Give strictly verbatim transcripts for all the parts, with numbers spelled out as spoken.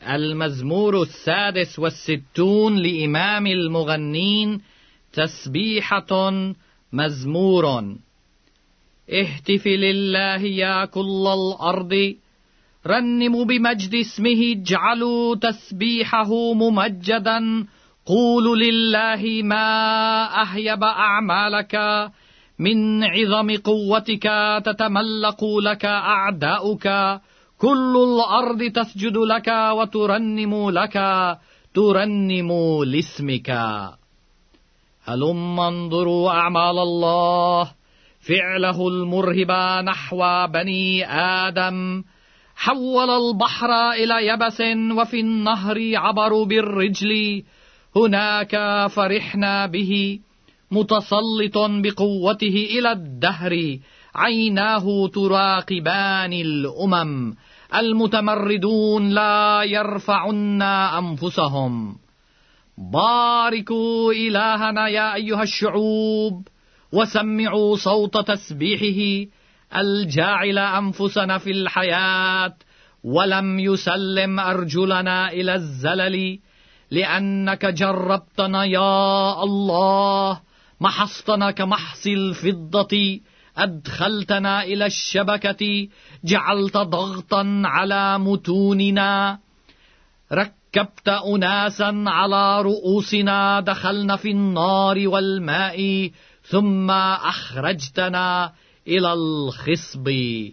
المزمور السادس والستون لإمام المغنين، تسبيحة مزمور. اهتف لله يا كل الأرض، رنموا بمجد اسمه، اجعلوا تسبيحه ممجدا. قولوا لله ما أهيب أعمالك، من عظم قوتك تتملق لك أعداؤك. كل الأرض تسجد لك وترنم لك، ترنم لاسمك. هلم انظروا أعمال الله، فعله المرهب نحو بني آدم. حول البحر إلى يبس، وفي النهر عبروا بالرجل. هناك فرحنا به، متسلط بقوته إلى الدهر. عيناه تراقبان الأمم، المتمردون لا يرفعن أنفسهم. باركوا إلهنا يا أيها الشعوب، وسمعوا صوت تسبيحه، الجاعل أنفسنا في الحياة، ولم يسلم أرجلنا إلى الزلل. لأنك جربتنا يا الله، محصتنا كمحص الفضة. أدخلتنا إلى الشبكة، جعلت ضغطا على متوننا. ركبت أناسا على رؤوسنا، دخلنا في النار والماء، ثم أخرجتنا إلى الخصب.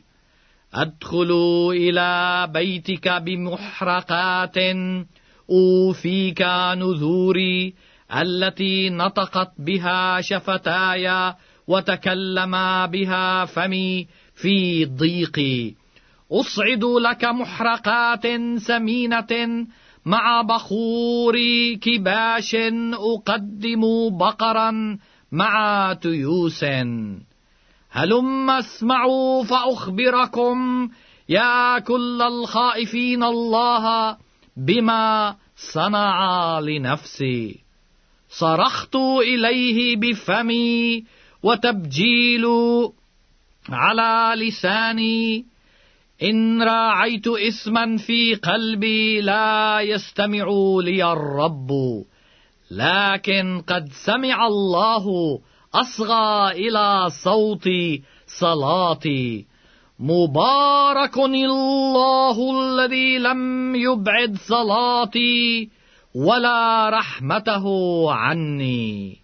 أدخل إلى بيتك بمحرقات، أوفيك نذوري التي نطقت بها شفتاي، وتكلم بها فمي في ضيقي. أصعد لك محرقات سمينة، مع بخور كباش أقدم بقرا مع تيوس. هلم اسمعوا فأخبركم يا كل الخائفين الله، بما صنع لنفسي. صرخت إليه بفمي، وتبجيل على لساني. إن راعيت اسما في قلبي، لا يستمع لي الرب. لكن قد سمع الله، أصغى إلى صوت صلاتي. مبارك الله الذي لم يبعد صلاتي، ولا رحمته عني.